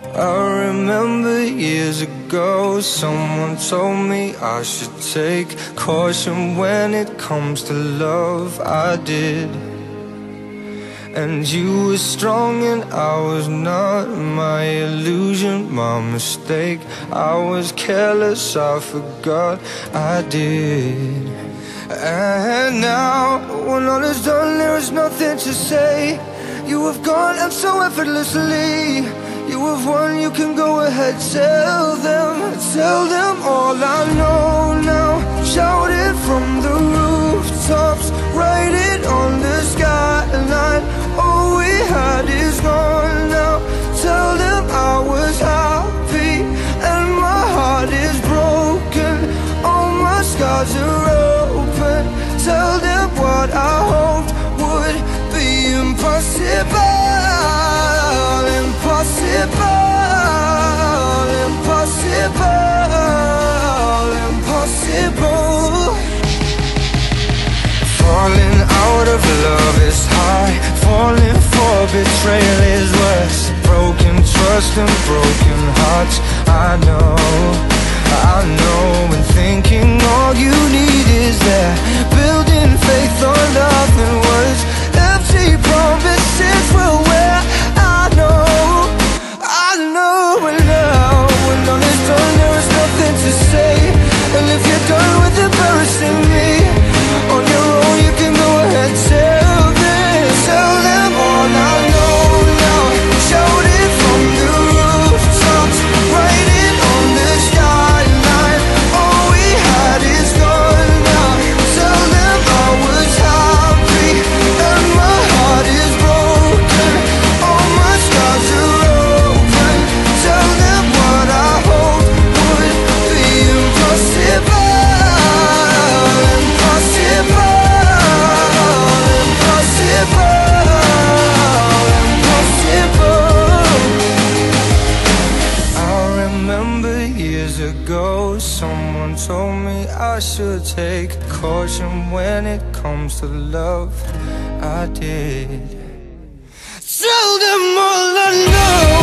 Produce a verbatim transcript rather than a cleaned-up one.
I remember years ago, someone told me I should take caution when it comes to love. I did. And you were strong and I was not. My illusion, my mistake. I was careless, I forgot I did. And now, when all is done, there is nothing to say. You have gone and so effortlessly. You have won, you can go ahead, tell them, tell them all I know now. Shout it from the rooftops, write it on the skyline. All we had is gone now. Tell them I was happy and my heart is broken. All my scars are open. Tell them what I hoped would be impossible. Impossible, impossible, impossible. Falling out of love is high. Falling for betrayal is worse. Broken trust and broken hearts. I know, I know. And thinking all you need is there. Building faith on nothing words. Empty promises will wear. I know, I know. And now, when all is done, there is nothing to say. And if you're done with embarrassing me on your own, you can go ahead, tell them, tell them all I know now. Shout it from the rooftops, write it on the skyline. All we had is gone now. Tell them I was happy and my heart is broken. All my scars are open. Tell them what I hoped would be impossible. Someone told me I should take caution when it comes to love. I did. Tell them all I know.